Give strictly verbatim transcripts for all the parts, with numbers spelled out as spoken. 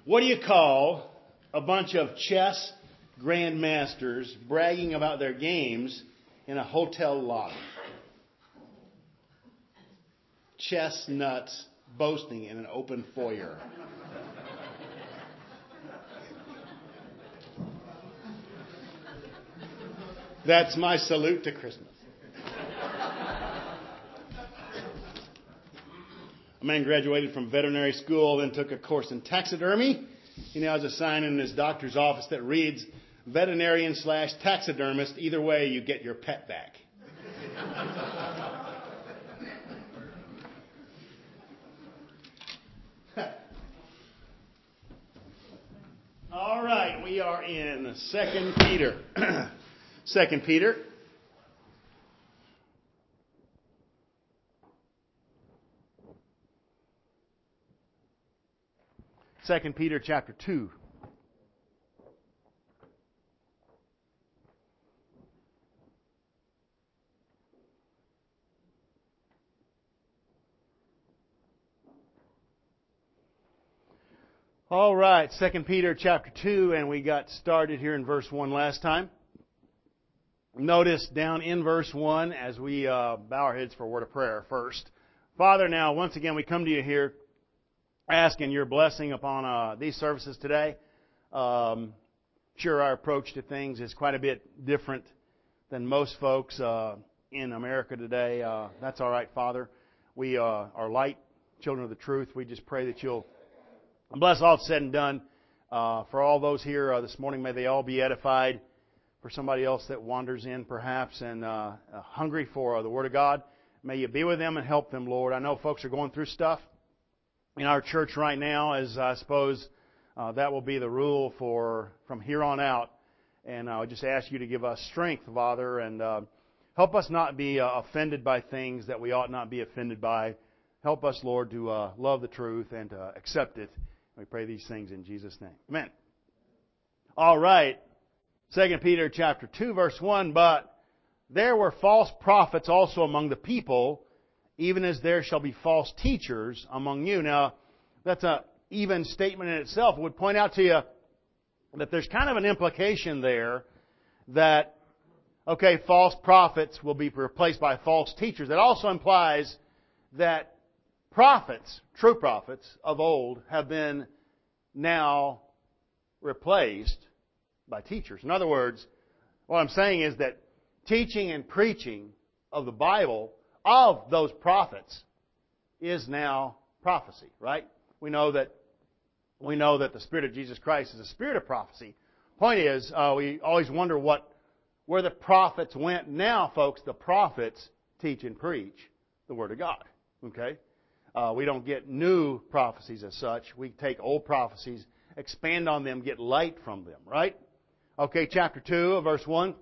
What do you call a bunch of chess grandmasters bragging about their games in a hotel lobby? Chestnuts boasting in an open foyer. That's my salute to Christmas. A man graduated from veterinary school, then took a course in taxidermy. He now has a sign in his doctor's office that reads, veterinarian slash taxidermist. Either way, you get your pet back. All right, we are in Second Peter. Second Peter. Second Peter chapter two. All right, Second Peter chapter two, and we got started here in verse one last time. Notice down in verse one, as we uh, bow our heads for a word of prayer first. Father, now once again we come to you here asking your blessing upon uh, these services today. Um, sure, our approach to things is quite a bit different than most folks uh, in America today. Uh, that's all right, Father. We uh, are light children of the truth. We just pray that you'll bless all that's said and done. Uh, for all those here uh, this morning, may they all be edified. For somebody else that wanders in perhaps and uh, uh, hungry for uh, the Word of God, may you be with them and help them, Lord. I know folks are going through stuff in our church right now, as I suppose uh, that will be the rule for from here on out. And I would just ask you to give us strength, Father, and uh, help us not be uh, offended by things that we ought not be offended by. Help us, Lord, to uh, love the truth and to accept it. We pray these things in Jesus' name. Amen. All right. Second Peter chapter two, verse one, but there were false prophets also among the people, even as there shall be false teachers among you. Now, that's an even statement in itself. It would point out to you that there's kind of an implication there that, okay, false prophets will be replaced by false teachers. That also implies that prophets, true prophets of old, have been now replaced by teachers. In other words, what I'm saying is that teaching and preaching of the Bible of those prophets is now prophecy, right? We know that we know that the Spirit of Jesus Christ is a spirit of prophecy. Point is, uh, we always wonder what where the prophets went. Now, folks, the prophets teach and preach the Word of God. Okay, uh, we don't get new prophecies as such. We take old prophecies, expand on them, get light from them, right? Okay, chapter two, verse one.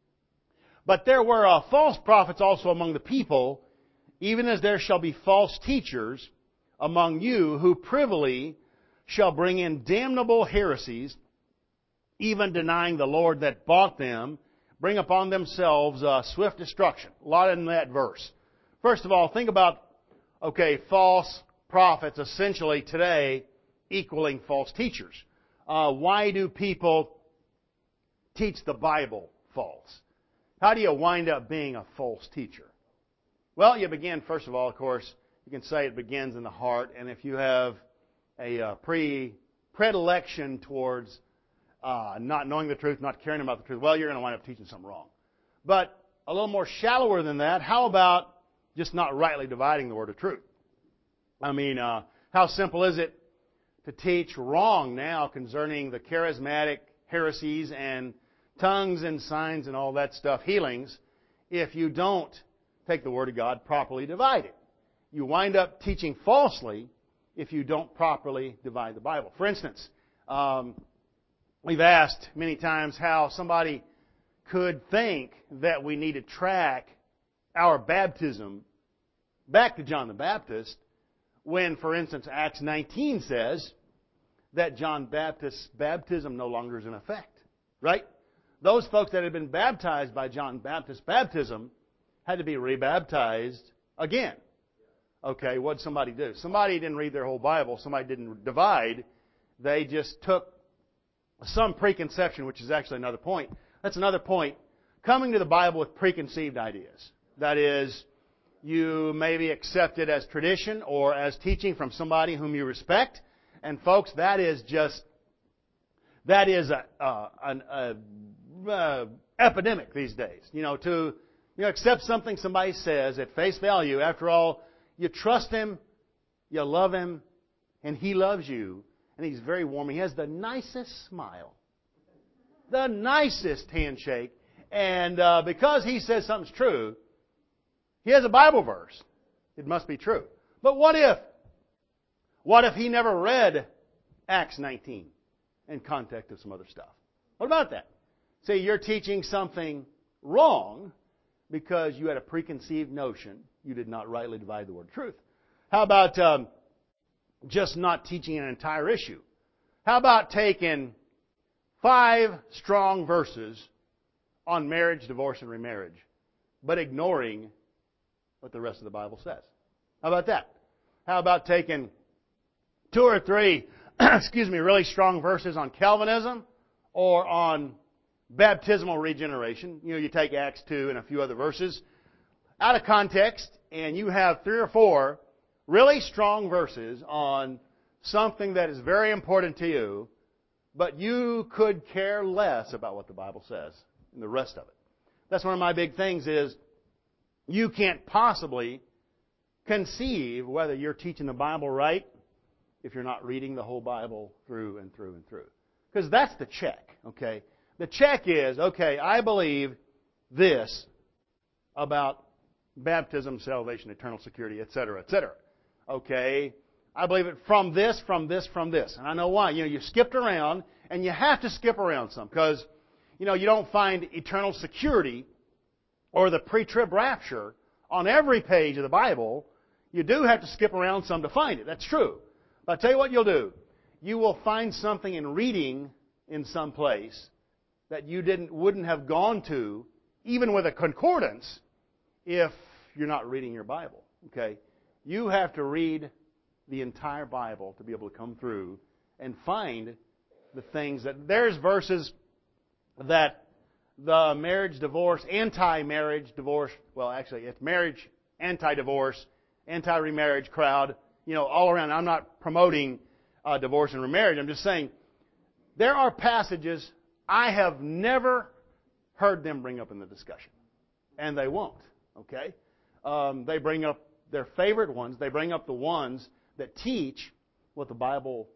But there were uh, false prophets also among the people, even as there shall be false teachers among you, who privily shall bring in damnable heresies, even denying the Lord that bought them, bring upon themselves uh, swift destruction. A lot in that verse. First of all, think about, okay, false prophets essentially today equaling false teachers. Uh, why do people teach the Bible false? How do you wind up being a false teacher? Well, you begin, first of all, of course, you can say it begins in the heart, and if you have a uh, pre predilection towards uh, not knowing the truth, not caring about the truth, well, you're going to wind up teaching something wrong. But a little more shallower than that, how about just not rightly dividing the word of truth? I mean, uh, how simple is it to teach wrong now concerning the charismatic heresies and tongues and signs and all that stuff, healings, if you don't take the Word of God, properly divide it? You wind up teaching falsely if you don't properly divide the Bible. For instance, um, we've asked many times how somebody could think that we need to track our baptism back to John the Baptist when, for instance, Acts nineteen says that John Baptist's baptism no longer is in effect. Right? Those folks that had been baptized by John Baptist's baptism had to be rebaptized again. Okay, what did somebody do? Somebody didn't read their whole Bible. Somebody didn't divide. They just took some preconception, which is actually another point. That's another point. Coming to the Bible with preconceived ideas. That is, you maybe accept it as tradition or as teaching from somebody whom you respect. And folks, that is just, that is a, a, an a, a epidemic these days. You know, to you know accept something somebody says at face value. After all, you trust him, you love him, and he loves you. And he's very warm. He has the nicest smile, the nicest handshake. And uh, because he says something's true, he has a Bible verse. It must be true. But what if? What if he never read Acts nineteen in context of some other stuff? What about that? Say you're teaching something wrong because you had a preconceived notion. You did not rightly divide the word of truth. How about um, just not teaching an entire issue? How about taking five strong verses on marriage, divorce, and remarriage, but ignoring what the rest of the Bible says? How about that? How about taking two or three, excuse me, really strong verses on Calvinism or on baptismal regeneration? You know, you take Acts two and a few other verses out of context, and you have three or four really strong verses on something that is very important to you, but you could care less about what the Bible says and the rest of it. That's one of my big things is you can't possibly conceive whether you're teaching the Bible right if you're not reading the whole Bible through and through and through. Because that's the check, okay? The check is, okay, I believe this about baptism, salvation, eternal security, et cetera, et cetera. Okay, I believe it from this, from this, from this. And I know why. You know, you skipped around, and you have to skip around some because, you know, you don't find eternal security or the pre-trib rapture on every page of the Bible. You do have to skip around some to find it. That's true. But I'll tell you what you'll do. You will find something in reading in some place that you didn't, wouldn't have gone to, even with a concordance, if you're not reading your Bible. Okay? You have to read the entire Bible to be able to come through and find the things that... There's verses that the marriage, divorce, anti-marriage, divorce... Well, actually, it's marriage, anti-divorce, anti-remarriage crowd, you know, all around. I'm not promoting uh, divorce and remarriage. I'm just saying there are passages I have never heard them bring up in the discussion. And they won't, okay? Um, they bring up their favorite ones. They bring up the ones that teach what the Bible,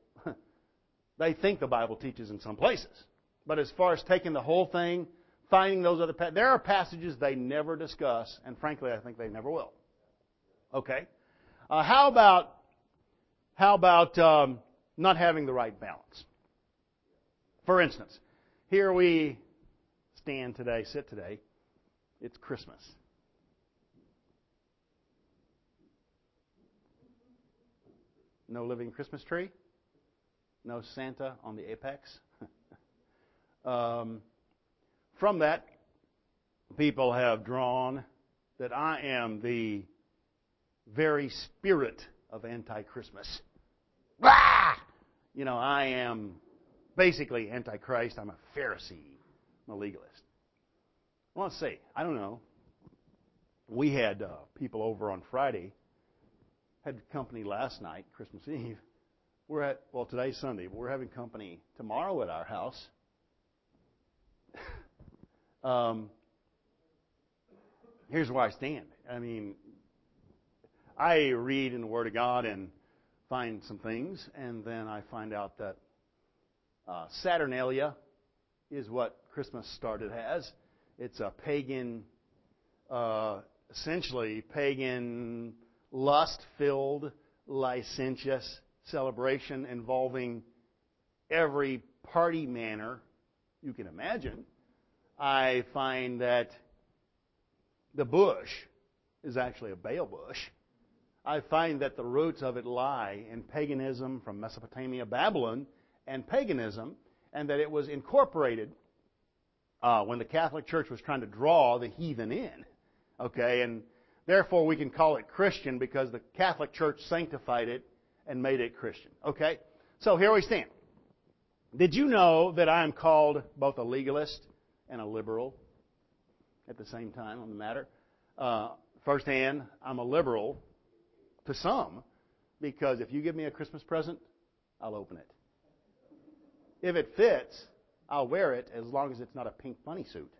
they think the Bible teaches in some places. But as far as taking the whole thing, finding those other, pa- there are passages they never discuss, and frankly, I think they never will. Okay? Uh, how about, how about um, not having the right balance? For instance, here we stand today, sit today. It's Christmas. No living Christmas tree. No Santa on the apex. um, from that, people have drawn that I am the very spirit of anti-Christmas. Ah! You know, I am basically anti-Christ. I'm a Pharisee. I'm a legalist. Well, let's see. I don't know. We had uh, people over on Friday. Had company last night, Christmas Eve. We're at, well, today's Sunday, but we're having company tomorrow at our house. um, here's where I stand. I mean, I read in the Word of God and find some things, and then I find out that uh, Saturnalia is what Christmas started as. It's a pagan, uh, essentially pagan, lust-filled, licentious celebration involving every party manner you can imagine. I find that the bush is actually a Baal bush. I find that the roots of it lie in paganism from Mesopotamia, Babylon, and paganism, and that it was incorporated uh, when the Catholic Church was trying to draw the heathen in. Okay, and therefore, we can call it Christian because the Catholic Church sanctified it and made it Christian. Okay? So here we stand. Did you know that I am called both a legalist and a liberal at the same time on the matter? Uh, firsthand, I'm a liberal to some, because if you give me a Christmas present, I'll open it. If it fits, I'll wear it as long as it's not a pink bunny suit.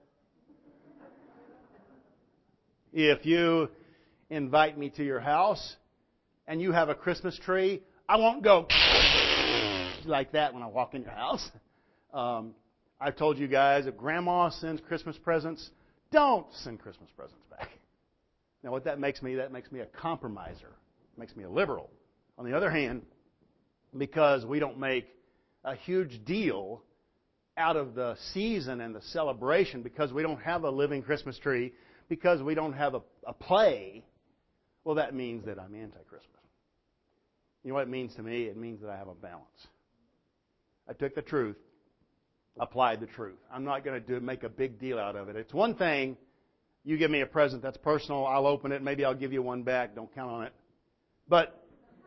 If you invite me to your house and you have a Christmas tree, I won't go like that when I walk in your house. Um, I've told you guys, if Grandma sends Christmas presents, don't send Christmas presents back. Now, what that makes me, that makes me a compromiser. It makes me a liberal. On the other hand, because we don't make a huge deal out of the season and the celebration, because we don't have a living Christmas tree, because we don't have a, a play, well, that means that I'm anti-Christmas. You know what it means to me? It means that I have a balance. I took the truth, applied the truth. I'm not going to do make a big deal out of it. It's one thing, you give me a present that's personal, I'll open it, maybe I'll give you one back, don't count on it. But,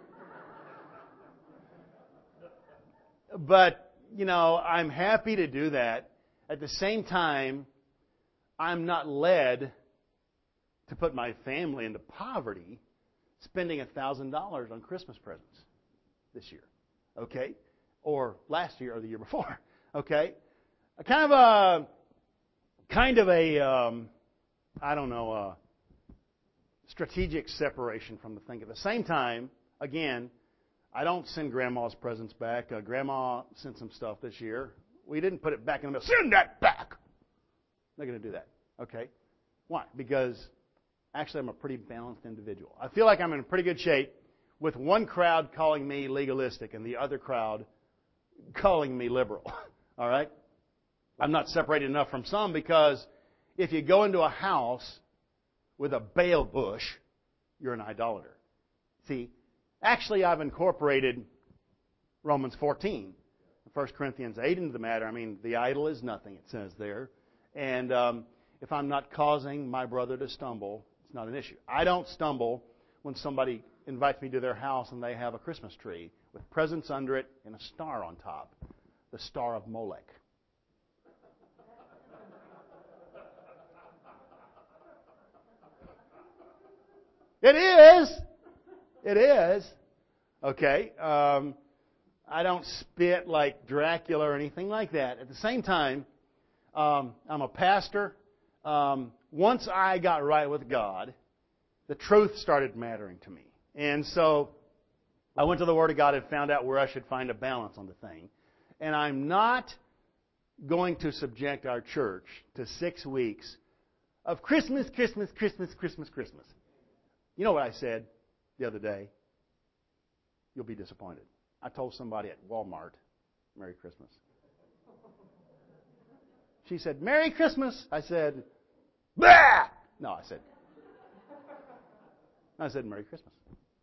but, you know, I'm happy to do that. At the same time, I'm not led to put my family into poverty spending one thousand dollars on Christmas presents this year. Okay? Or last year or the year before. Okay? A kind of a, kind of a, um, I don't know, a strategic separation from the thing. At the same time, again, I don't send Grandma's presents back. Uh, Grandma sent some stuff this year. We didn't put it back in the mail. Send that back! Not going to do that. Okay? Why? Because actually I'm a pretty balanced individual. I feel like I'm in pretty good shape with one crowd calling me legalistic and the other crowd calling me liberal. All right? I'm not separated enough from some, because if you go into a house with a Baal bush, you're an idolater. See, actually I've incorporated Romans fourteen, First Corinthians eight into the matter. I mean, the idol is nothing, it says there. And um, if I'm not causing my brother to stumble, it's not an issue. I don't stumble when somebody invites me to their house and they have a Christmas tree with presents under it and a star on top. The star of Molech. It is. It is. Okay. Um, I don't spit like Dracula or anything like that. At the same time, um, I'm a pastor. Um, once I got right with God, the truth started mattering to me. And so I went to the Word of God and found out where I should find a balance on the thing. And I'm not going to subject our church to six weeks of Christmas, Christmas, Christmas, Christmas, Christmas. You know what I said the other day? You'll be disappointed. I told somebody at Walmart, Merry Christmas. She said, Merry Christmas. I said, bah! No, I said, I said, Merry Christmas.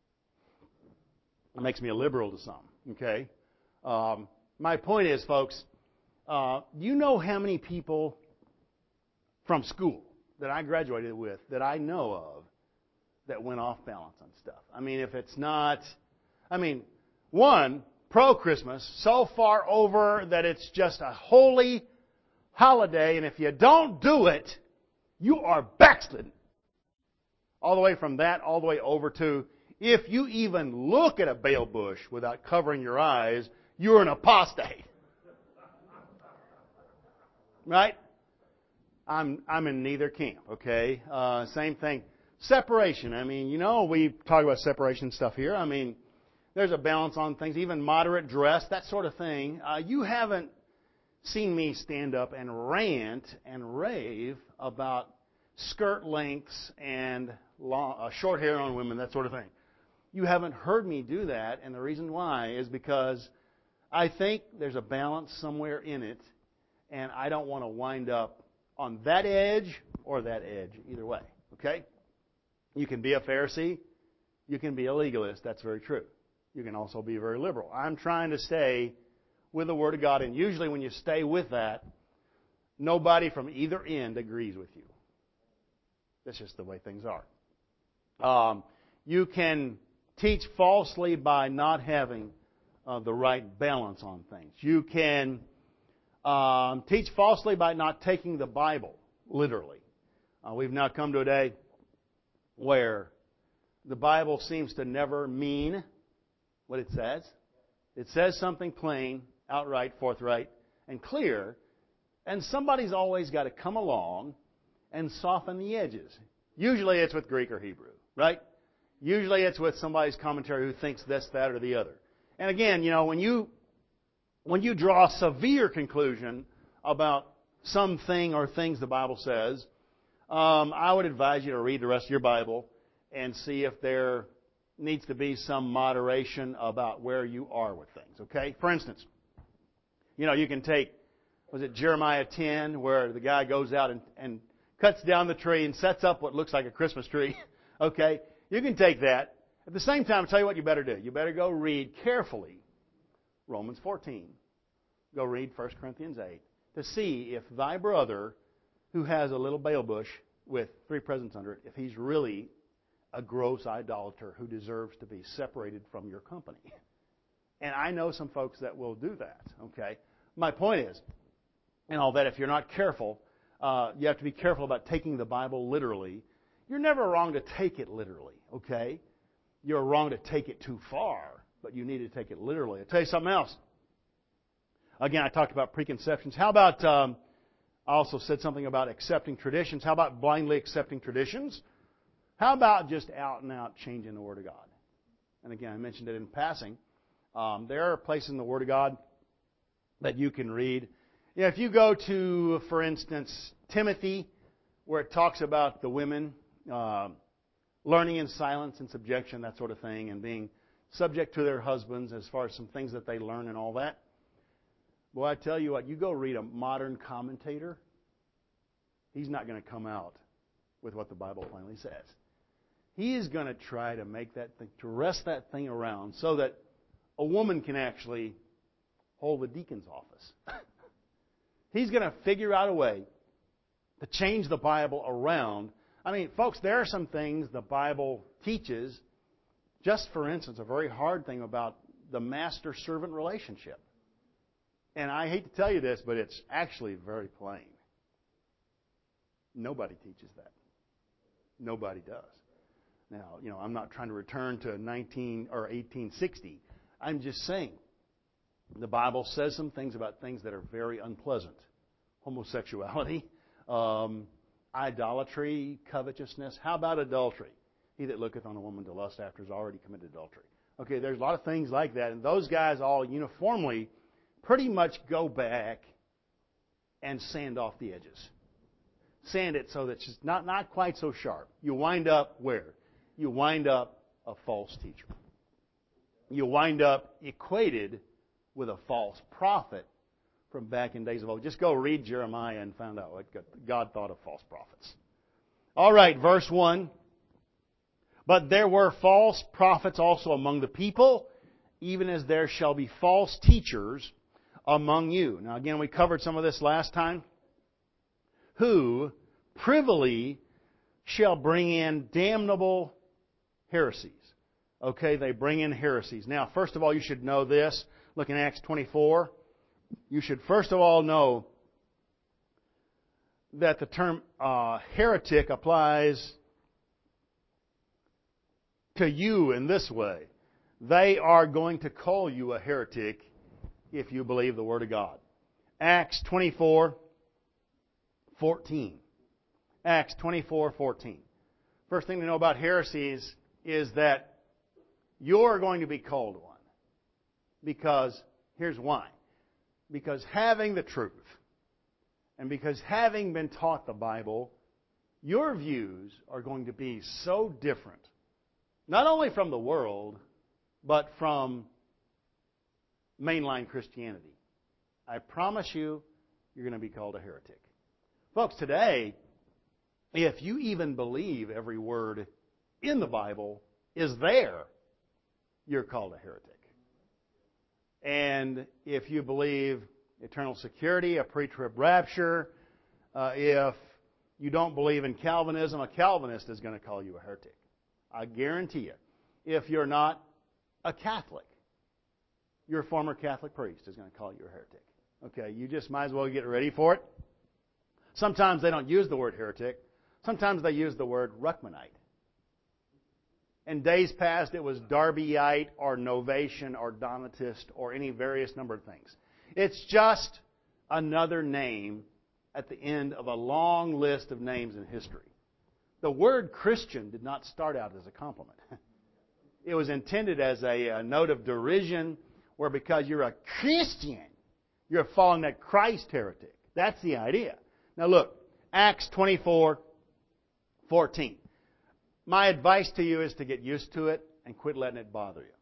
It makes me a liberal to some, okay? Um, my point is, folks, uh, you know how many people from school that I graduated with that I know of that went off balance on stuff? I mean, if it's not, I mean, one, pro-Christmas, so far over that it's just a holy holiday, and if you don't do it, you are backslidden. All the way from that, all the way over to, if you even look at a Baal bush without covering your eyes, you're an apostate. Right? I'm I'm in neither camp, okay? Uh, same thing. Separation. I mean, you know, we talk about separation stuff here. I mean, there's a balance on things, even moderate dress, that sort of thing. Uh, you haven't seen me stand up and rant and rave about skirt lengths and long, uh, short hair on women, that sort of thing. You haven't heard me do that, and the reason why is because I think there's a balance somewhere in it, and I don't want to wind up on that edge or that edge, either way. Okay? You can be a Pharisee. You can be a legalist. That's very true. You can also be very liberal. I'm trying to stay with the Word of God, and usually when you stay with that, nobody from either end agrees with you. That's just the way things are. Um, you can teach falsely by not having uh, the right balance on things. You can um, teach falsely by not taking the Bible literally. Uh, we've now come to a day where the Bible seems to never mean what it says. It says something plain, outright, forthright, and clear, and somebody's always got to come along and soften the edges. Usually it's with Greek or Hebrew, right? Usually it's with somebody's commentary who thinks this, that, or the other. And again, you know, when you when you draw a severe conclusion about something or things the Bible says, um, I would advise you to read the rest of your Bible and see if there needs to be some moderation about where you are with things, okay? For instance, you know, you can take, was it Jeremiah ten, where the guy goes out and, and cuts down the tree and sets up what looks like a Christmas tree, okay? You can take that. At the same time, I'll tell you what you better do. You better go read carefully Romans fourteen. Go read First Corinthians eight to see if thy brother, who has a little bail bush with three presents under it, if he's really a gross idolater who deserves to be separated from your company. And I know some folks that will do that, okay? My point is, and all that, if you're not careful, uh, you have to be careful about taking the Bible literally. You're never wrong to take it literally, okay? You're wrong to take it too far, but you need to take it literally. I'll tell you something else. Again, I talked about preconceptions. How about, um, I also said something about accepting traditions. How about blindly accepting traditions? How about just out and out changing the Word of God? And again, I mentioned it in passing. Um, there are places in the Word of God that you can read. You know, if you go to, for instance, Timothy, where it talks about the women uh, learning in silence and subjection, that sort of thing, and being subject to their husbands as far as some things that they learn and all that. Boy, I tell you what, you go read a modern commentator, he's not going to come out with what the Bible plainly says. He is going to try to make that thing, to wrest that thing around so that a woman can actually hold the deacon's office. He's going to figure out a way to change the Bible around. I mean, folks, there are some things the Bible teaches, just for instance, a very hard thing about the master-servant relationship. And I hate to tell you this, but it's actually very plain. Nobody teaches that. Nobody does. Now, you know, I'm not trying to return to nineteen or eighteen sixty. I'm just saying the Bible says some things about things that are very unpleasant. Homosexuality, um, idolatry, covetousness. How about adultery? He that looketh on a woman to lust after has already committed adultery. Okay, there's a lot of things like that. And those guys all uniformly pretty much go back and sand off the edges. Sand it so that it's just not, not quite so sharp. You wind up where? You wind up a false teacher. You wind up equated with a false prophet from back in days of old. Just go read Jeremiah and find out what God thought of false prophets. All right, verse one. But there were false prophets also among the people, even as there shall be false teachers among you. Now again, we covered some of this last time. Who privily shall bring in damnable heresies. Okay, they bring in heresies. Now, first of all, you should know this. Look in Acts twenty-four. You should first of all know that the term uh, heretic applies to you in this way. They are going to call you a heretic if you believe the Word of God. Acts twenty-four fourteen. Acts twenty-four fourteen. First thing to know about heresies is that you're going to be called one. Because, here's why. Because having the truth, and because having been taught the Bible, your views are going to be so different, not only from the world, but from mainline Christianity. I promise you, you're going to be called a heretic. Folks, today, if you even believe every word in the Bible is there, you're called a heretic. And if you believe eternal security, a pre-trib rapture, uh, if you don't believe in Calvinism, a Calvinist is going to call you a heretic. I guarantee you. If you're not a Catholic, your former Catholic priest is going to call you a heretic. Okay, you just might as well get ready for it. Sometimes they don't use the word heretic. Sometimes they use the word Ruckmanite. In days past, it was Darbyite or Novatian or Donatist or any various number of things. It's just another name at the end of a long list of names in history. The word Christian did not start out as a compliment. It was intended as a, a note of derision, where because you're a Christian, you're following that Christ heretic. That's the idea. Now look, Acts twenty-four fourteen. My advice to you is to get used to it and quit letting it bother you.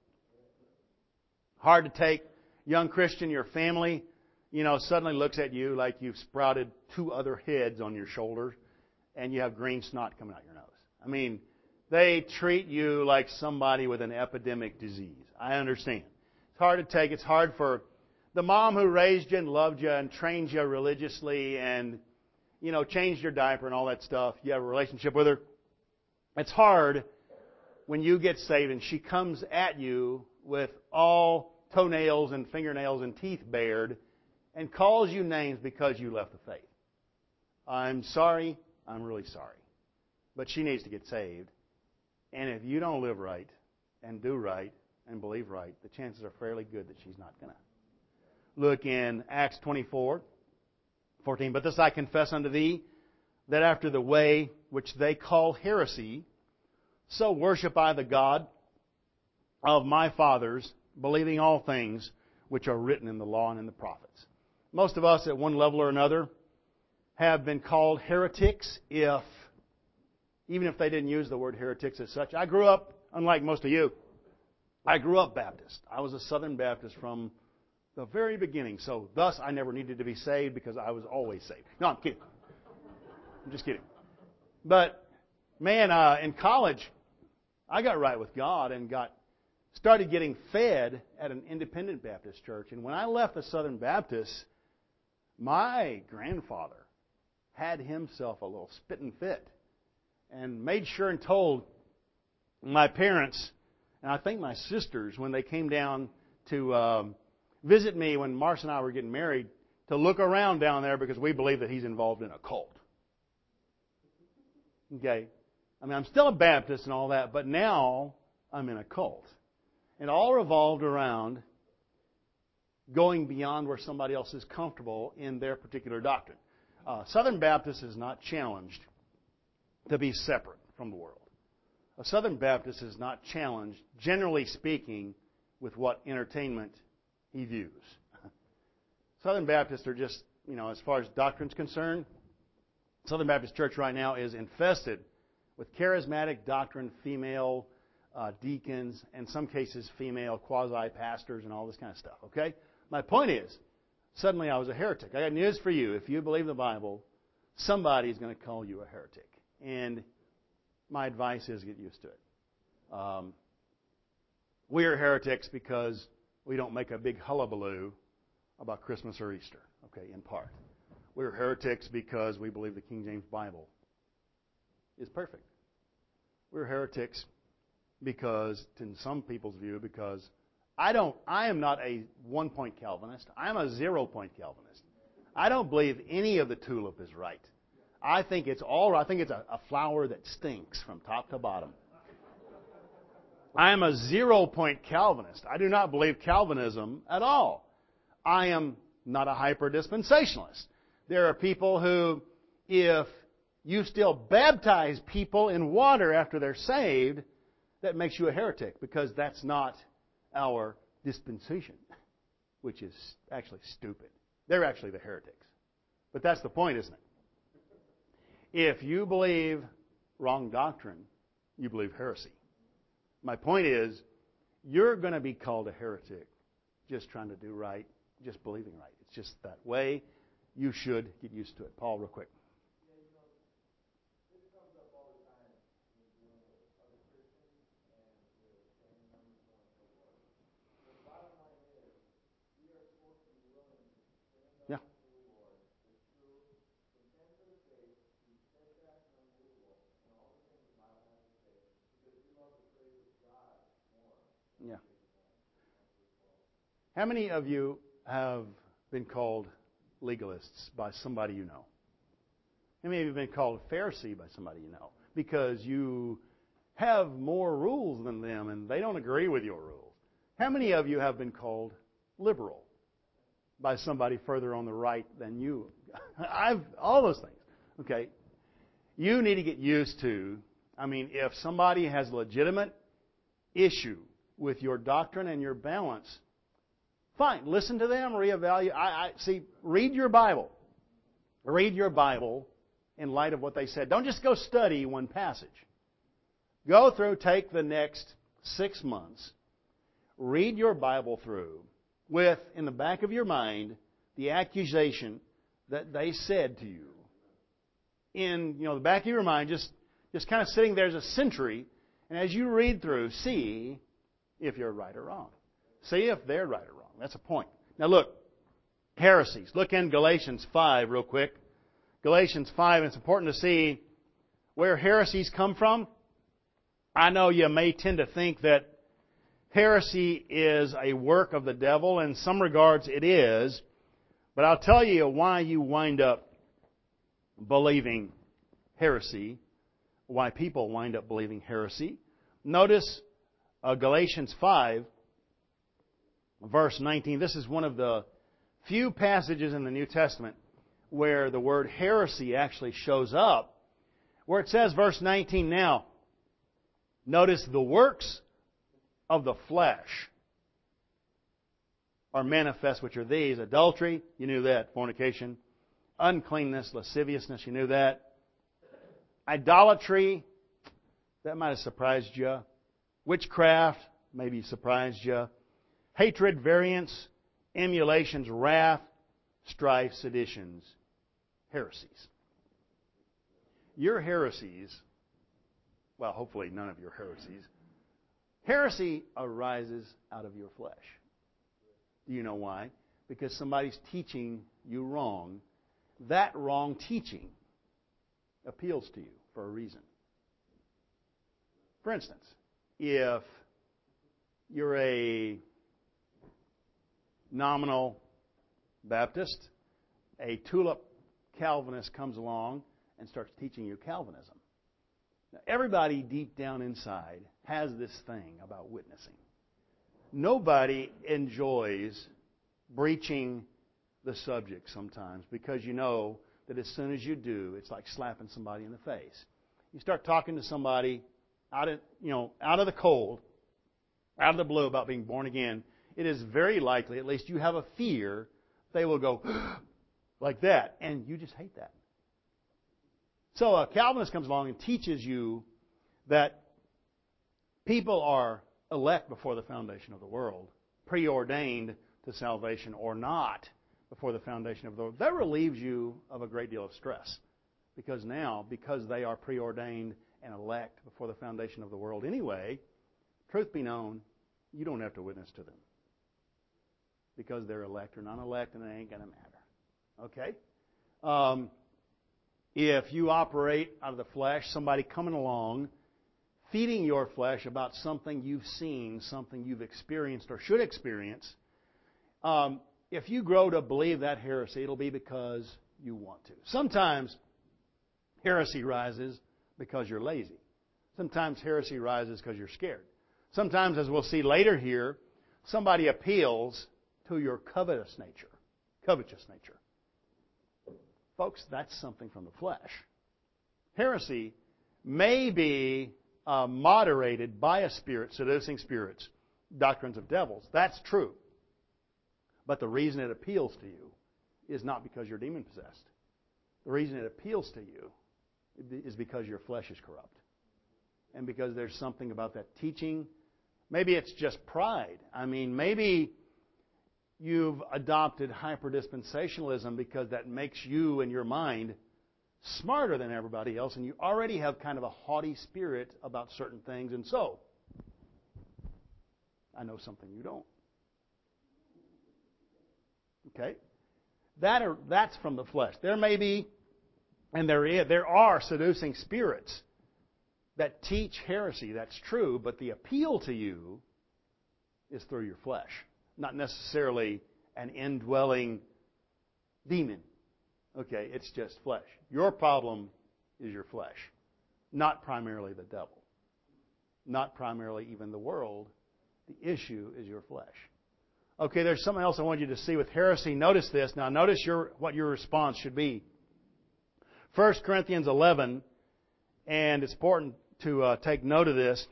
Hard to take. Young Christian, your family, you know, suddenly looks at you like you've sprouted two other heads on your shoulders and you have green snot coming out your nose. I mean, they treat you like somebody with an epidemic disease. I understand. It's hard to take. It's hard for the mom who raised you and loved you and trained you religiously and, you know, changed your diaper and all that stuff. You have a relationship with her. It's hard when you get saved and she comes at you with all toenails and fingernails and teeth bared and calls you names because you left the faith. I'm sorry. I'm really sorry. But she needs to get saved. And if you don't live right and do right and believe right, the chances are fairly good that she's not going to. Look in Acts twenty-four fourteen. But this I confess unto thee, that after the way which they call heresy, so worship I the God of my fathers, believing all things which are written in the law and in the prophets. Most of us at one level or another have been called heretics, if even if they didn't use the word heretics as such. I grew up, unlike most of you, I grew up Baptist. I was a Southern Baptist from the very beginning. So thus I never needed to be saved because I was always saved. No, I'm kidding. I'm just kidding. But, man, uh, in college, I got right with God and got started getting fed at an independent Baptist church. And when I left the Southern Baptist, my grandfather had himself a little spitting fit and made sure and told my parents, and I think my sisters, when they came down to um, visit me when Marcia and I were getting married, to look around down there because we believe that he's involved in a cult. Okay? I mean, I'm still a Baptist and all that, but now I'm in a cult. It all revolved around going beyond where somebody else is comfortable in their particular doctrine. Uh, Southern Baptist is not challenged to be separate from the world. A Southern Baptist is not challenged, generally speaking, with what entertainment he views. Southern Baptists are just, you know, as far as doctrine's concerned, Southern Baptist Church right now is infested with charismatic doctrine, female uh, deacons, in some cases female quasi-pastors and all this kind of stuff, okay? My point is, suddenly I was a heretic. I got news for you. If you believe the Bible, somebody's going to call you a heretic. And my advice is get used to it. Um, we are heretics because we don't make a big hullabaloo about Christmas or Easter, okay, in part. We're heretics because we believe the King James Bible is perfect. We're heretics because, in some people's view, because I don't, I am not a one-point Calvinist. I'm a zero-point Calvinist. I don't believe any of the tulip is right. I think it's all right. I think it's a, a flower that stinks from top to bottom. I am a zero-point Calvinist. I do not believe Calvinism at all. I am not a hyper-dispensationalist. There are people who, if you still baptize people in water after they're saved, that makes you a heretic because that's not our dispensation, which is actually stupid. They're actually the heretics. But that's the point, isn't it? If you believe wrong doctrine, you believe heresy. My point is, you're going to be called a heretic just trying to do right, just believing right. It's just that way. You should get used to it. Paul, real quick. Yeah. Yeah. How many of you have been called legalists by somebody you know? How many of you have been called a Pharisee by somebody you know? Because you have more rules than them and they don't agree with your rules. How many of you have been called liberal by somebody further on the right than you? I've all those things. Okay. You need to get used to, I mean, if somebody has a legitimate issue with your doctrine and your balance, fine, listen to them, reevaluate. I, I see. Read your Bible. Read your Bible in light of what they said. Don't just go study one passage. Go through. Take the next six months. Read your Bible through with, in the back of your mind, the accusation that they said to you. In you know the back of your mind, just just kind of sitting there as a sentry, and as you read through, see if you're right or wrong. See if they're right or wrong. That's a point. Now look, heresies. Look in Galatians five real quick. Galatians five, and it's important to see where heresies come from. I know you may tend to think that heresy is a work of the devil. In some regards it is. But I'll tell you why you wind up believing heresy, why people wind up believing heresy. Notice uh, Galatians five, verse nineteen. This is one of the few passages in the New Testament where the word heresy actually shows up, where it says, verse nineteen, now, notice the works of the flesh are manifest, which are these: adultery, you knew that, fornication, uncleanness, lasciviousness, you knew that, idolatry, that might have surprised you, witchcraft, maybe surprised you, hatred, variance, emulations, wrath, strife, seditions, heresies. Your heresies, well, hopefully none of your heresies, heresy arises out of your flesh. Do you know why? Because somebody's teaching you wrong. That wrong teaching appeals to you for a reason. For instance, if you're a nominal Baptist, a tulip Calvinist comes along and starts teaching you Calvinism. Now, everybody deep down inside has this thing about witnessing. Nobody enjoys breaching the subject sometimes, because you know that as soon as you do, it's like slapping somebody in the face. You start talking to somebody out of, you know, out of the cold, out of the blue about being born again, it is very likely, at least you have a fear, they will go like that, and you just hate that. So a Calvinist comes along and teaches you that people are elect before the foundation of the world, preordained to salvation or not before the foundation of the world. That relieves you of a great deal of stress. Because now, because they are preordained and elect before the foundation of the world anyway, truth be known, you don't have to witness to them. Because they're elect or non-elect, and it ain't going to matter. Okay? Um, if you operate out of the flesh, somebody coming along, feeding your flesh about something you've seen, something you've experienced or should experience, um, if you grow to believe that heresy, it'll be because you want to. Sometimes heresy rises because you're lazy. Sometimes heresy rises because you're scared. Sometimes, as we'll see later here, somebody appeals to your covetous nature. Covetous nature. Folks, that's something from the flesh. Heresy may be uh, moderated by a spirit, seducing spirits, doctrines of devils. That's true. But the reason it appeals to you is not because you're demon-possessed. The reason it appeals to you is because your flesh is corrupt. And because there's something about that teaching. Maybe it's just pride. I mean, maybe you've adopted hyper-dispensationalism because that makes you in your mind smarter than everybody else, and you already have kind of a haughty spirit about certain things, and so I know something you don't. Okay? That are, that's from the flesh. There may be, and there is, there are seducing spirits that teach heresy. That's true, but the appeal to you is through your flesh. not necessarily an indwelling demon. Okay, it's just flesh. Your problem is your flesh, not primarily the devil, not primarily even the world. The issue is your flesh. Okay, there's something else I want you to see with heresy. Notice this. Now, notice your what your response should be. First Corinthians eleven, and it's important to uh, take note of this.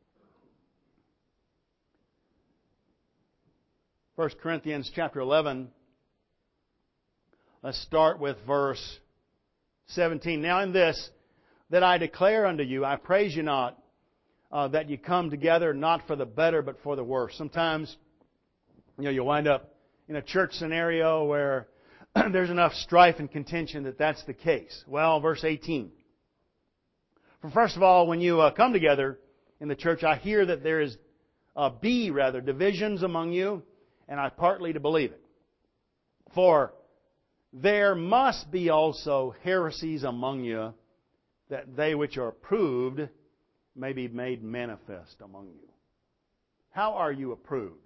First Corinthians chapter eleven. Let's start with verse seventeen. Now in this, that I declare unto you, I praise you not, uh, that you come together not for the better, but for the worse. Sometimes, you know, you wind up in a church scenario where there's enough strife and contention that that's the case. Well, verse eighteen. For first of all, when you uh, come together in the church, I hear that there is, uh, be rather, divisions among you, and I partly to believe it. For there must be also heresies among you, that they which are approved may be made manifest among you. How are you approved?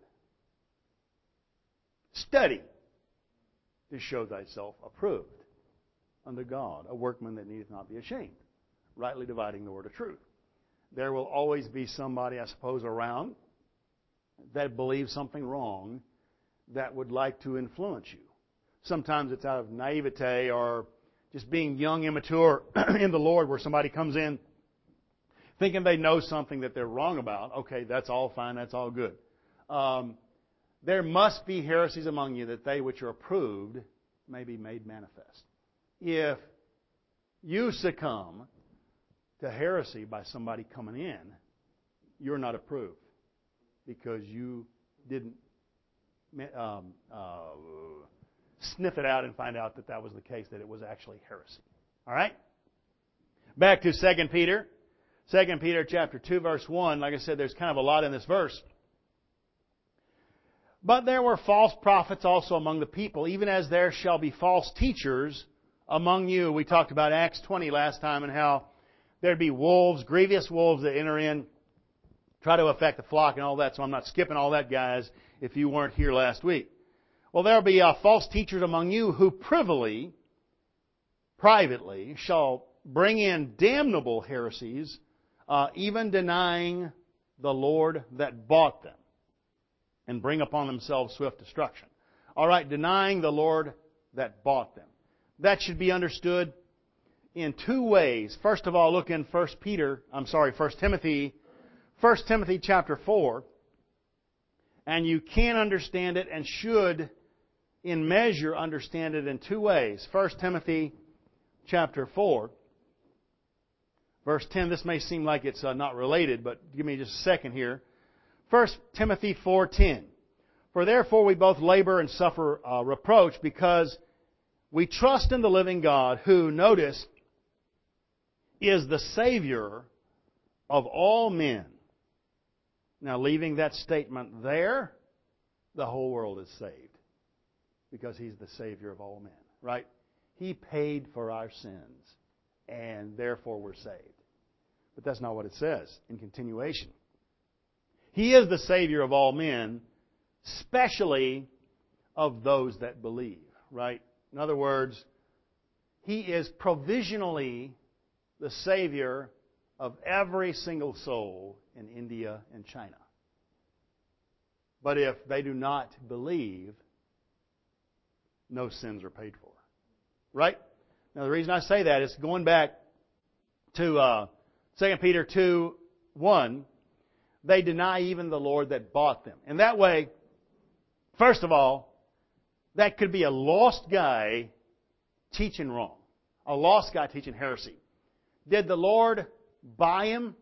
Study to show thyself approved unto God, a workman that needeth not be ashamed, rightly dividing the word of truth. There will always be somebody, I suppose, around that believes something wrong that would like to influence you. Sometimes it's out of naivete or just being young, immature in the Lord, where somebody comes in thinking they know something that they're wrong about. Okay, that's all fine, that's all good. Um, there must be heresies among you, that they which are approved may be made manifest. If you succumb to heresy by somebody coming in, you're not approved, because you didn't um, uh, sniff it out and find out that that was the case, that it was actually heresy. All right? Back to Second Peter. Second Peter chapter two, verse one. Like I said, there's kind of a lot in this verse. But there were false prophets also among the people, even as there shall be false teachers among you. We talked about Acts twenty last time, and how there'd be wolves, grievous wolves that enter in, try to affect the flock and all that. So I'm not skipping all that, guys, if you weren't here last week. Well, there will be uh, false teachers among you who privily, privately, shall bring in damnable heresies, uh, even denying the Lord that bought them, and bring upon themselves swift destruction. All right, denying the Lord that bought them. That should be understood in two ways. First of all, look in First Peter, I'm sorry, First Timothy, First Timothy chapter four, and you can understand it and should, in measure, understand it in two ways. First Timothy chapter four, verse ten. This may seem like it's uh, not related, but give me just a second here. First Timothy four ten. For therefore we both labor and suffer uh, reproach, because we trust in the living God, who, notice, is the Savior of all men. Now, leaving that statement there, the whole world is saved, because He's the Savior of all men, right? He paid for our sins, and therefore we're saved. But that's not what it says in continuation. He is the Savior of all men, especially of those that believe, right? In other words, He is provisionally the Savior of every single soul in India and China. But if they do not believe, no sins are paid for. Right? Now the reason I say that is going back to uh, Second Peter two one, they deny even the Lord that bought them. And that way, first of all, that could be a lost guy teaching wrong. A lost guy teaching heresy. Did the Lord buy him?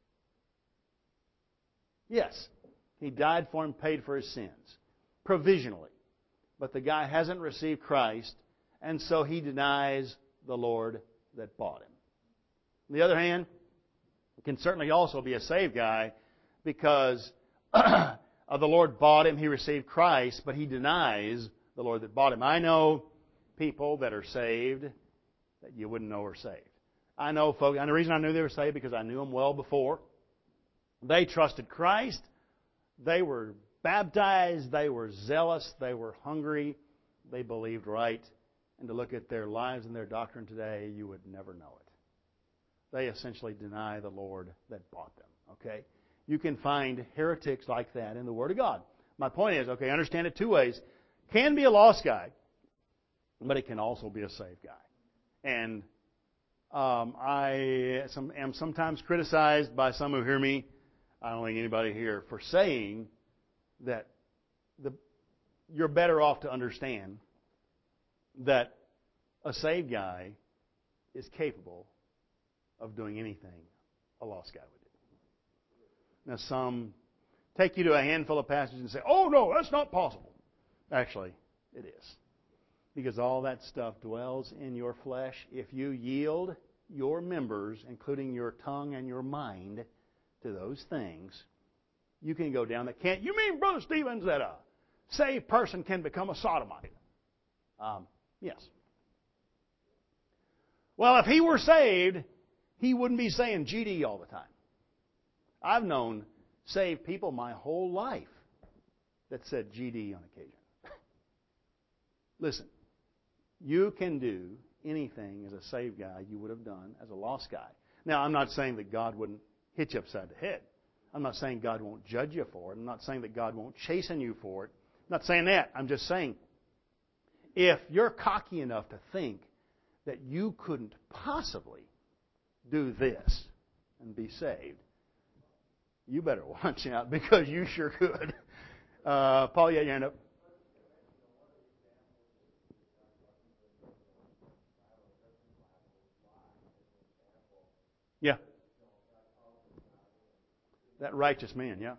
Yes. He died for him, paid for his sins. Provisionally. But the guy hasn't received Christ, and so he denies the Lord that bought him. On the other hand, it can certainly also be a saved guy, because the Lord bought him, he received Christ, but he denies the Lord that bought him. I know people that are saved that you wouldn't know are saved. I know folks, and the reason I knew they were saved because I knew them well before. They trusted Christ. They were baptized, they were zealous, they were hungry, they believed right. And to look at their lives and their doctrine today, you would never know it. They essentially deny the Lord that bought them. Okay? You can find heretics like that in the Word of God. My point is, okay, understand it two ways. Can be a lost guy, but it can also be a saved guy. And um, I some, am sometimes criticized by some who hear me, I don't think anybody here, for saying that the, you're better off to understand that a saved guy is capable of doing anything a lost guy would do. Now, some take you to a handful of passages and say, oh, no, that's not possible. Actually, it is. Because all that stuff dwells in your flesh. If you yield your members, including your tongue and your mind, to those things, you can go down that can't. You mean, Brother Stevens, that a saved person can become a sodomite? Um, yes. Well, if he were saved, he wouldn't be saying G D all the time. I've known saved people my whole life that said G D on occasion. Listen, you can do anything as a saved guy you would have done as a lost guy. Now, I'm not saying that God wouldn't hit you upside the head. I'm not saying God won't judge you for it. I'm not saying that God won't chasten you for it. I'm not saying that. I'm just saying, if you're cocky enough to think that you couldn't possibly do this and be saved, you better watch out, because you sure could. Uh, Paul, you had your hand up. Yeah. That righteous man, yeah.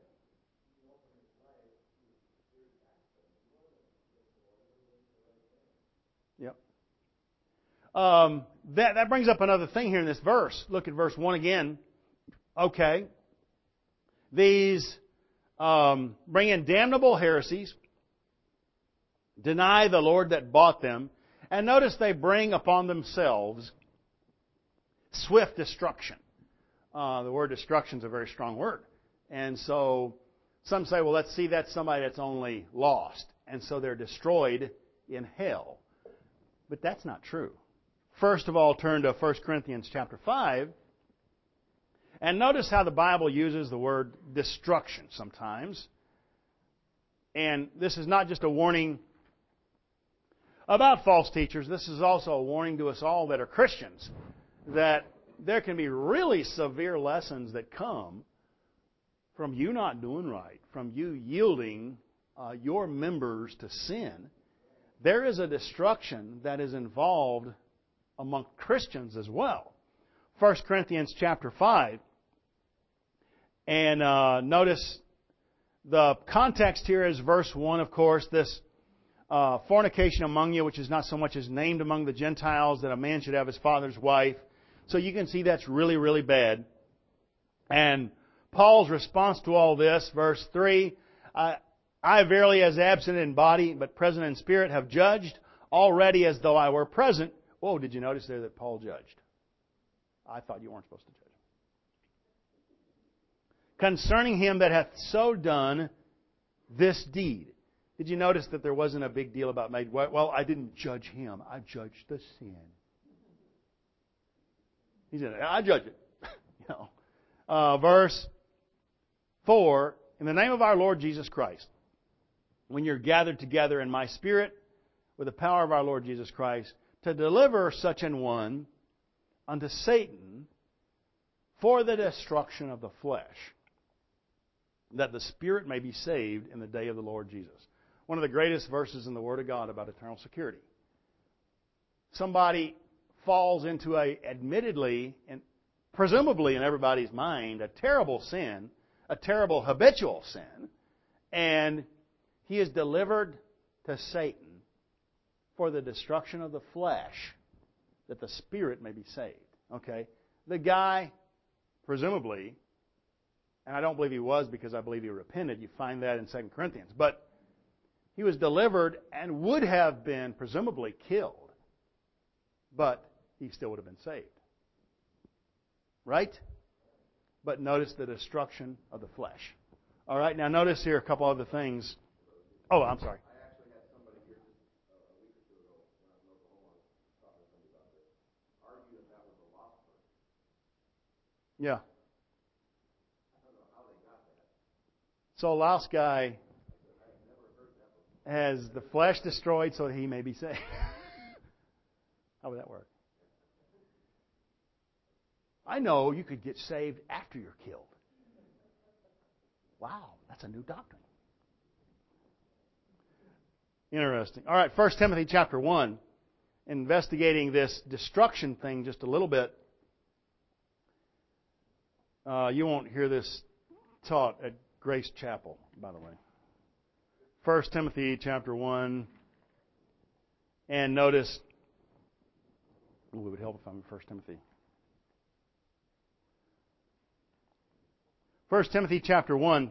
Yep. Um, that, that brings up another thing here in this verse. Look at verse one again. Okay. These um, bring in damnable heresies, deny the Lord that bought them, and notice they bring upon themselves swift destruction. Uh, the word destruction is a very strong word. And so some say, well, let's see, that's somebody that's only lost. And so they're destroyed in hell. But that's not true. First of all, turn to First Corinthians chapter five. And notice how the Bible uses the word destruction sometimes. And this is not just a warning about false teachers. This is also a warning to us all that are Christians, that there can be really severe lessons that come from you not doing right, from you yielding uh, your members to sin. There is a destruction that is involved among Christians as well. First Corinthians chapter five. And uh, notice the context here is verse one, of course, this uh, fornication among you, which is not so much as named among the Gentiles, that a man should have his father's wife. So you can see that's really, really bad. And Paul's response to all this, verse three, I, I verily as absent in body, but present in spirit, have judged already as though I were present. Whoa, did you notice there that Paul judged? I thought you weren't supposed to judge. Concerning him that hath so done this deed. Did you notice that there wasn't a big deal about made? Well, I didn't judge him. I judged the sin. He said, I judge it. you know. uh, verse four, in the name of our Lord Jesus Christ, when you're gathered together in my spirit with the power of our Lord Jesus Christ, to deliver such an one unto Satan for the destruction of the flesh, that the spirit may be saved in the day of the Lord Jesus. One of the greatest verses in the Word of God about eternal security. Somebody falls into a, admittedly, and presumably in everybody's mind, a terrible sin, a terrible habitual sin, and he is delivered to Satan for the destruction of the flesh, that the spirit may be saved. Okay? The guy, presumably, and I don't believe he was, because I believe he repented. You find that in Second Corinthians. But he was delivered and would have been presumably killed. But he still would have been saved. Right? But notice the destruction of the flesh. All right, now notice here a couple other things. Oh, I'm sorry. I actually had somebody here just uh, a week or two ago when I was in Oklahoma talking to somebody about this, argue that that was a lost person. Yeah. I don't know how they got that. So a lost guy I have never heard that before. has the flesh destroyed so that he may be saved. How would that work? I know you could get saved after you're killed. Wow, that's a new doctrine. Interesting. All right, First Timothy chapter one, investigating this destruction thing just a little bit. Uh, you won't hear this taught at Grace Chapel, by the way. First Timothy chapter one, and notice, ooh, it would help if I'm in First Timothy. First Timothy chapter one,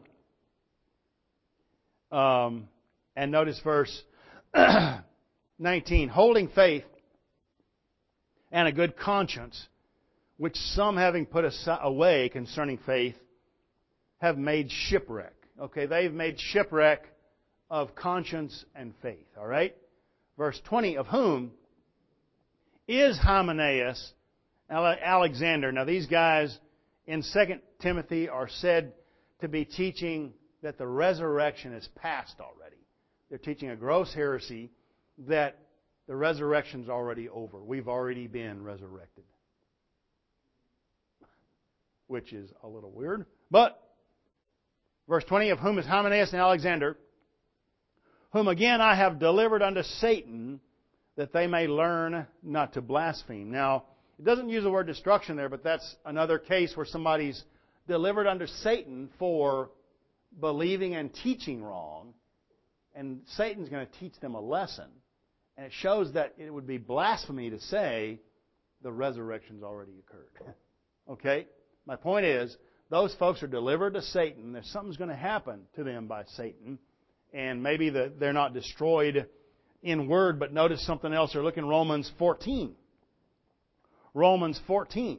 um, and notice verse nineteen. Holding faith and a good conscience, which some having put away concerning faith, have made shipwreck. Okay, they've made shipwreck of conscience and faith. All right? Verse twenty, of whom is Hymenaeus, Alexander. Now these guys in Second Timothy are said to be teaching that the resurrection is past already. They're teaching a gross heresy that the resurrection's already over. We've already been resurrected. Which is a little weird. But, verse twenty, of whom is Hymenaeus and Alexander, whom again I have delivered unto Satan, that they may learn not to blaspheme. Now, it doesn't use the word destruction there, but that's another case where somebody's delivered under Satan for believing and teaching wrong. And Satan's going to teach them a lesson. And it shows that it would be blasphemy to say the resurrection's already occurred. Okay? My point is, those folks are delivered to Satan. There's something's going to happen to them by Satan. And maybe the, they're not destroyed in word, but notice something else. They're looking at Romans fourteen. Romans fourteen.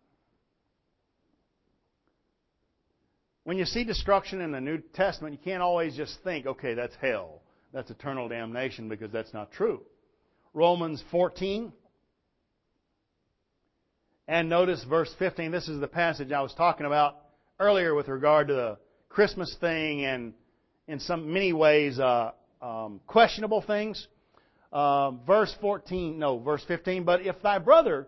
When you see destruction in the New Testament, you can't always just think, okay, that's hell. That's eternal damnation, because that's not true. Romans fourteen. And notice verse fifteen. This is the passage I was talking about earlier with regard to the Christmas thing and in some many ways uh, um, questionable things. Uh, verse fourteen, no, verse fifteen. But if thy brother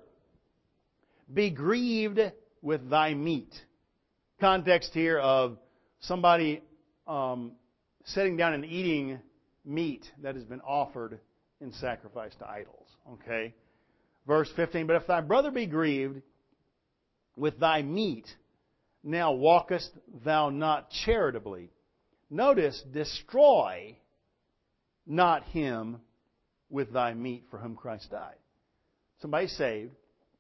be grieved with thy meat. Context here of somebody um, sitting down and eating meat that has been offered in sacrifice to idols. Okay? Verse fifteen, but if thy brother be grieved with thy meat, now walkest thou not charitably. Notice, destroy not him with thy meat for whom Christ died. Somebody's saved,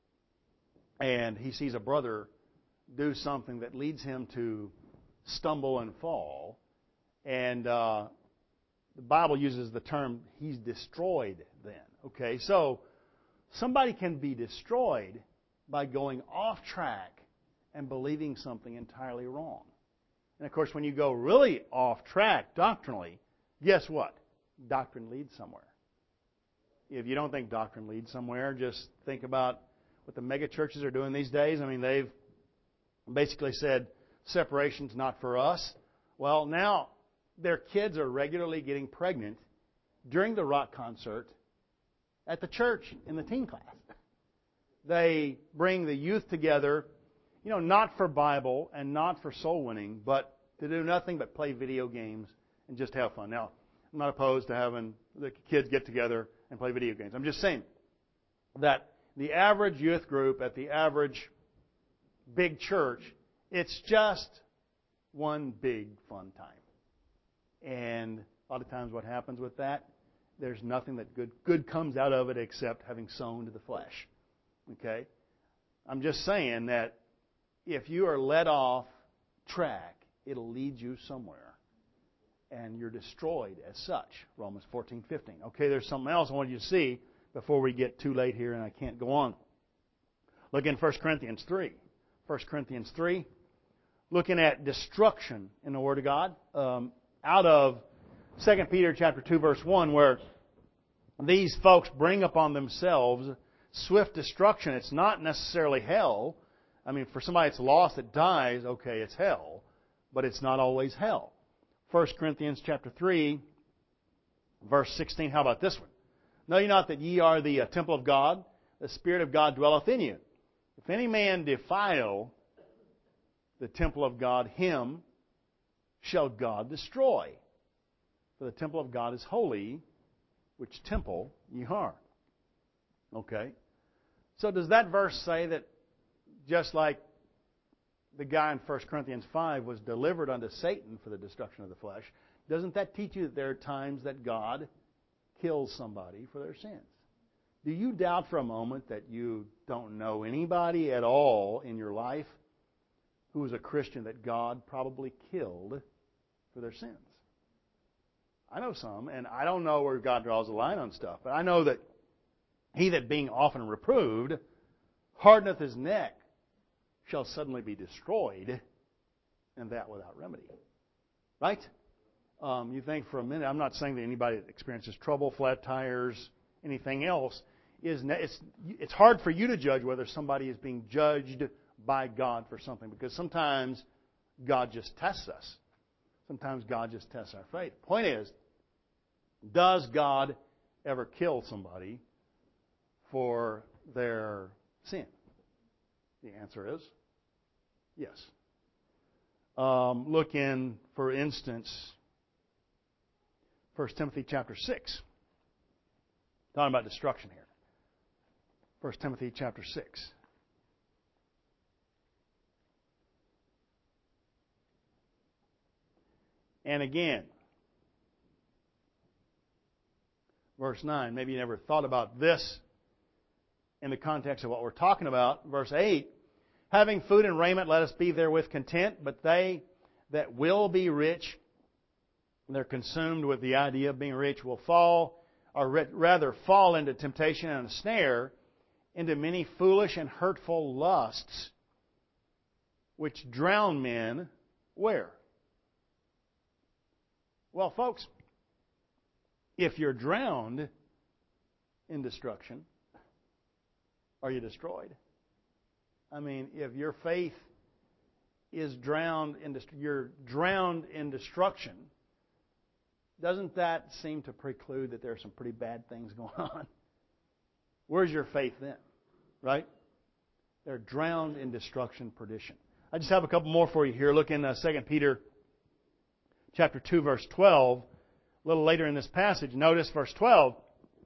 and he sees a brother do something that leads him to stumble and fall. And uh, the Bible uses the term, he's destroyed then. Okay, so somebody can be destroyed by going off track and believing something entirely wrong. And of course, when you go really off track doctrinally, guess what? Doctrine leads somewhere. If you don't think doctrine leads somewhere, just think about what the mega churches are doing these days. I mean, they've basically said separation's not for us. Well, now their kids are regularly getting pregnant during the rock concert at the church in the teen class. They bring the youth together, you know, not for Bible and not for soul winning, but to do nothing but play video games and just have fun. Now, I'm not opposed to having the kids get together and play video games. I'm just saying that the average youth group at the average big church, it's just one big fun time. And a lot of times what happens with that, there's nothing that good good comes out of it except having sown to the flesh. Okay? I'm just saying that if you are led off track, it'll lead you somewhere. And you're destroyed as such. Romans fourteen fifteen. Okay, there's something else I want you to see before we get too late here and I can't go on. Look in First Corinthians three. First Corinthians three. looking at destruction in the Word of God, um, out of Second Peter chapter two, verse one, where these folks bring upon themselves swift destruction. It's not necessarily hell. I mean, for somebody that's lost that dies, okay, it's hell. But it's not always hell. First Corinthians chapter three, verse sixteen. How about this one? Know ye not that ye are the uh, temple of God? The Spirit of God dwelleth in you. If any man defile the temple of God, him shall God destroy. For the temple of God is holy, which temple ye are. Okay. So does that verse say that just like the guy in First Corinthians five was delivered unto Satan for the destruction of the flesh, doesn't that teach you that there are times that God kills somebody for their sins? Do you doubt for a moment that you don't know anybody at all in your life who was a Christian that God probably killed for their sins? I know some, and I don't know where God draws the line on stuff, but I know that he that being often reproved hardeneth his neck shall suddenly be destroyed, and that without remedy. Right? Um, you think for a minute, I'm not saying that anybody that experiences trouble, flat tires, anything else, is it's, it's hard for you to judge whether somebody is being judged by God for something, because sometimes God just tests us. Sometimes God just tests our faith. The point is, does God ever kill somebody for their sin? The answer is yes. Um, look in, for instance, First Timothy chapter six. Talking about destruction here. First Timothy chapter six. And again, verse nine. Maybe you never thought about this in the context of what we're talking about. Verse eight. Having food and raiment, let us be therewith content. But they that will be rich, they're consumed with the idea of being rich, will fall, or rather fall into temptation and a snare, into many foolish and hurtful lusts, which drown men where? Well, folks, if you're drowned in destruction, are you destroyed? I mean, if your faith is drowned in you're drowned in destruction, doesn't that seem to preclude that there are some pretty bad things going on? Where's your faith then? Right? They're drowned in destruction, perdition. I just have a couple more for you here. Look in uh, Second Peter chapter two, verse twelve. A little later in this passage, notice verse twelve,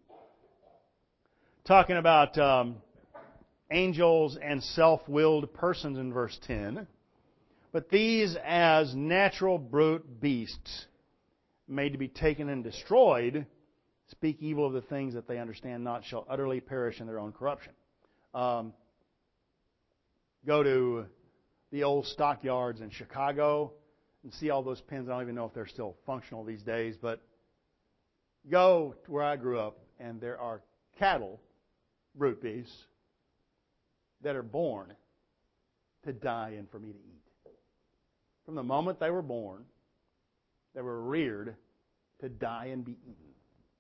talking about um, angels and self-willed persons in verse ten. But these as natural brute beasts, made to be taken and destroyed, speak evil of the things that they understand not, shall utterly perish in their own corruption. Um, go to the old stockyards in Chicago and see all those pens. I don't even know if they're still functional these days, but go to where I grew up, and there are cattle, brute beasts, that are born to die and for me to eat. From the moment they were born, they were reared to die and be eaten.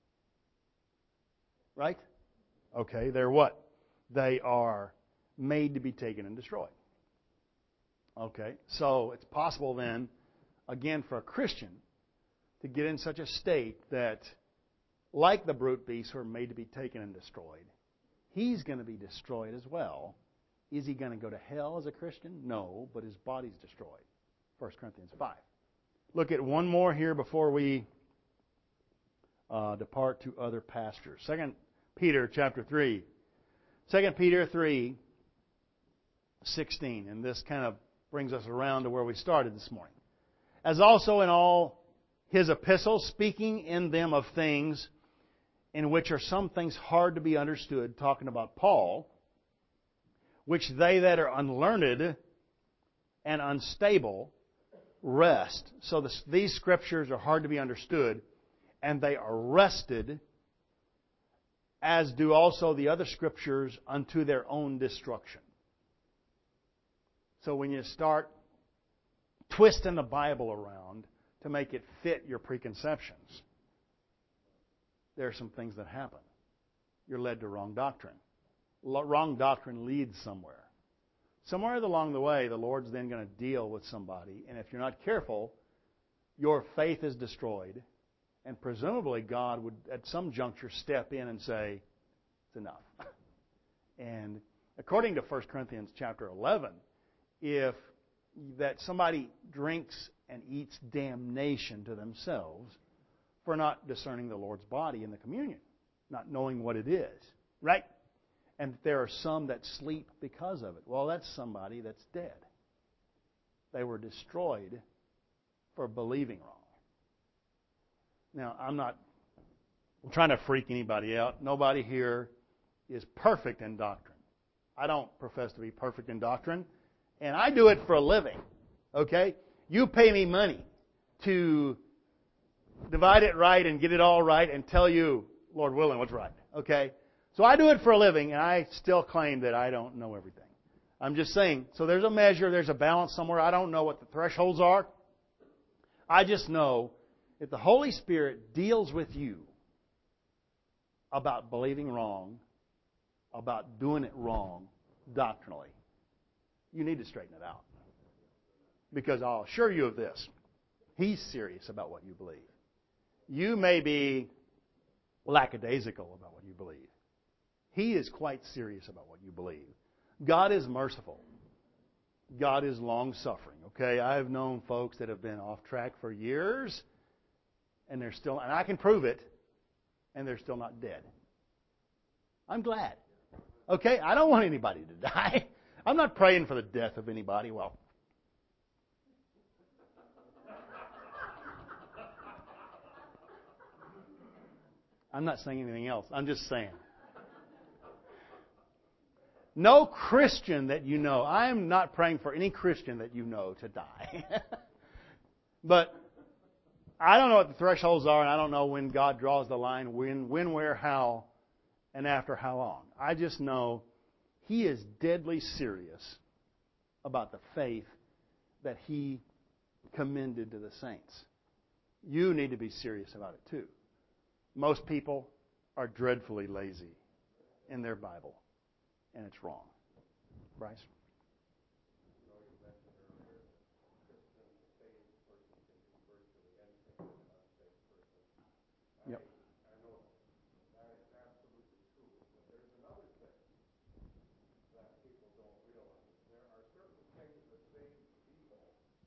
Right? Okay, they're what? They are made to be taken and destroyed. Okay, so it's possible then, again, for a Christian to get in such a state that, like the brute beasts who are made to be taken and destroyed, he's going to be destroyed as well. Is he going to go to hell as a Christian? No, but his body's destroyed. First Corinthians five. Look at one more here before we uh, depart to other pastures. Second Peter chapter three. Second Peter three, sixteen. And this kind of brings us around to where we started this morning. As also in all his epistles, speaking in them of things in which are some things hard to be understood, talking about Paul, which they that are unlearned and unstable rest. So this, these scriptures are hard to be understood, and they are wrested, as do also the other scriptures, unto their own destruction. So when you start twisting the Bible around to make it fit your preconceptions. There are some things that happen. You're led to wrong doctrine. Wrong doctrine leads somewhere. Somewhere along the way, the Lord's then going to deal with somebody, and if you're not careful, your faith is destroyed, and presumably God would at some juncture step in and say, it's enough. And according to First Corinthians chapter eleven, if that somebody drinks and eats damnation to themselves for not discerning the Lord's body in the communion, not knowing what it is, right? And there are some that sleep because of it. Well, that's somebody that's dead. They were destroyed for believing wrong. Now, I'm not trying to freak anybody out. Nobody here is perfect in doctrine. I don't profess to be perfect in doctrine, and I do it for a living. Okay? You pay me money to divide it right and get it all right and tell you, Lord willing, what's right. Okay? So I do it for a living, and I still claim that I don't know everything. I'm just saying, so there's a measure, there's a balance somewhere. I don't know what the thresholds are. I just know if the Holy Spirit deals with you about believing wrong, about doing it wrong doctrinally, you need to straighten it out. Because I'll assure you of this. He's serious about what you believe. You may be lackadaisical about what you believe. He is quite serious about what you believe. God is merciful. God is long-suffering. Okay, I have known folks that have been off track for years, and they're still, and I can prove it, and they're still not dead. I'm glad. Okay, I don't want anybody to die. I'm not praying for the death of anybody. Well, I'm not saying anything else. I'm just saying. No Christian that you know, I am not praying for any Christian that you know to die. But I don't know what the thresholds are, and I don't know when God draws the line, when, when, where, how, and after how long. I just know He is deadly serious about the faith that He commended to the saints. You need to be serious about it too. Most people are dreadfully lazy in their Bible. And it's wrong. Bryce? Yep. I know that is absolutely true. But there's another thing that people don't realize. There are certain things that save people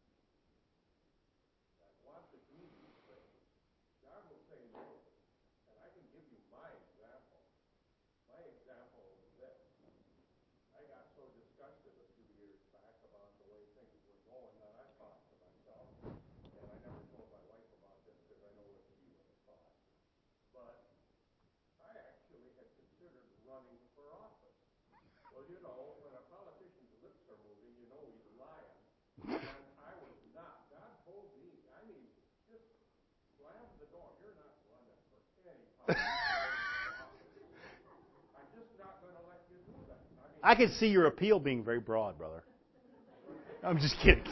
that want to do these things. God will say no. And I can give you my example. My example is this. I got so disgusted a few years back about the way things were going that I thought to myself, and I never told my wife about this because I know what she would have thought, but I actually had considered running for office. Well, you know, when a politician's lips are moving, you know he's lying, and I was not. God told me, I mean, just slam the door. You're not running for any politician. I can see your appeal being very broad, brother. I'm just kidding.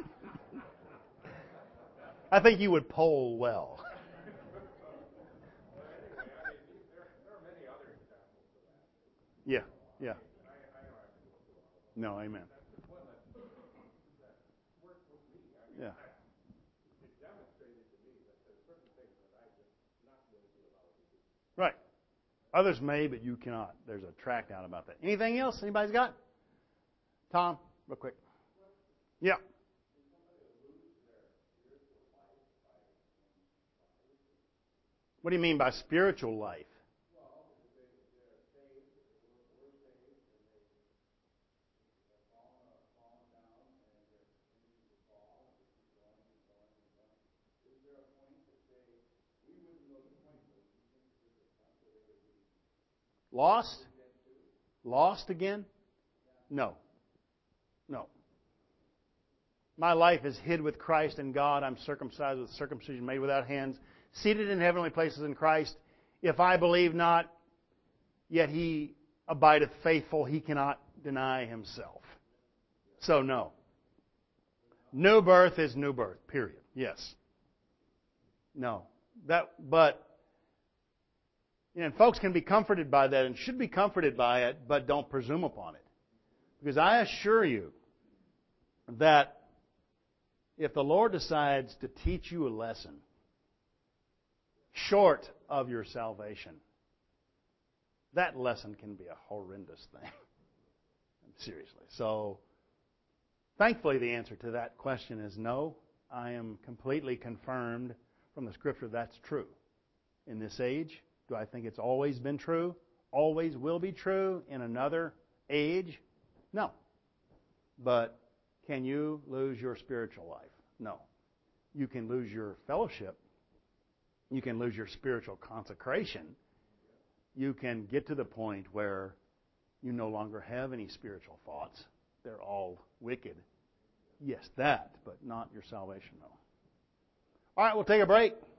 I think you would poll well. Well, anyway, I mean, there, there are many other examples of that. Yeah, yeah. I, I don't have to go through all of them. No, amen. That's just one that, that worked with me. I mean, Yeah. I, it demonstrated to me that there's certain things that I just not going to be allowed to do. Right. Others may, but you cannot. There's a tract out about that. Anything else anybody's got? Tom, real quick. Yeah. What do you mean by spiritual life? Lost? Lost again? No. No. My life is hid with Christ in God. I'm circumcised with circumcision made without hands, seated in heavenly places in Christ. If I believe not, yet He abideth faithful. He cannot deny Himself. So no. New birth is new birth, period. Yes. No. That, but, you know, and folks can be comforted by that and should be comforted by it, but don't presume upon it. Because I assure you that if the Lord decides to teach you a lesson short of your salvation, that lesson can be a horrendous thing. Seriously. So, thankfully the answer to that question is no. I am completely confirmed from the Scripture that's true. In this age, do I think it's always been true? Always will be true in another age? No. But can you lose your spiritual life? No. You can lose your fellowship. You can lose your spiritual consecration. You can get to the point where you no longer have any spiritual thoughts. They're all wicked. Yes, that, but not your salvation, no. All right, we'll take a break.